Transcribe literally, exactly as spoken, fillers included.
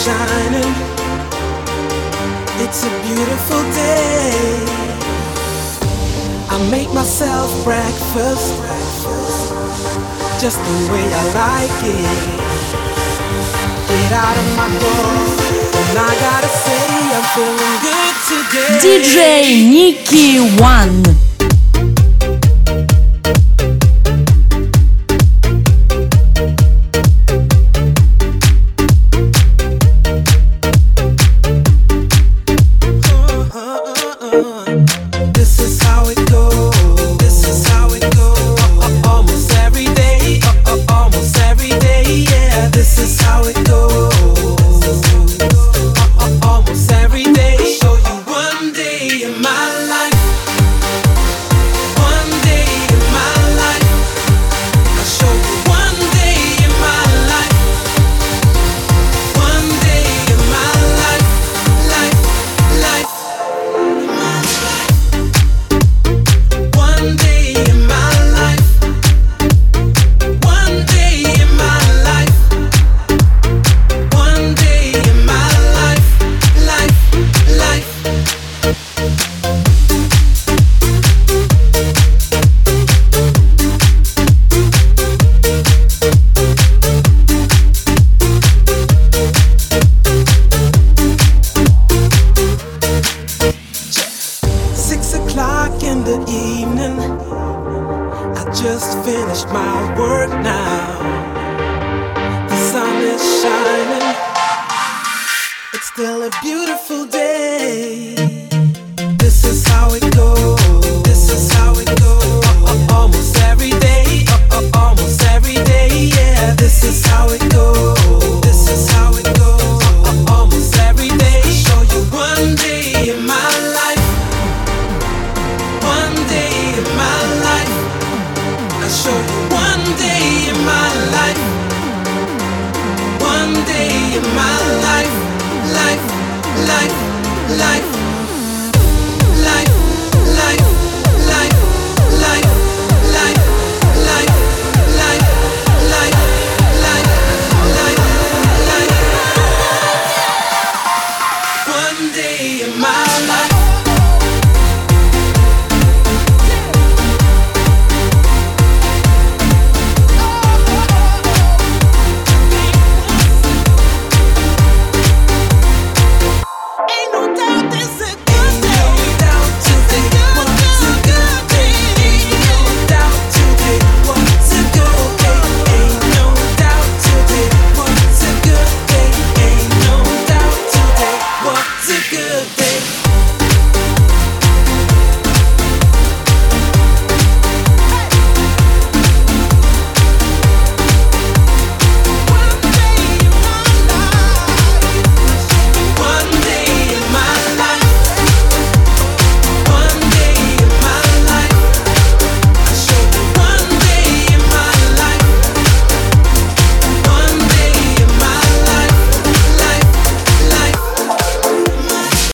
shining. It's a beautiful day. I make myself breakfast just the way I like it. Get out of my door, and I gotta say I'm feeling good today. D J Nicky One. Just finished my work now. The sun is shining. It's still a beautiful day.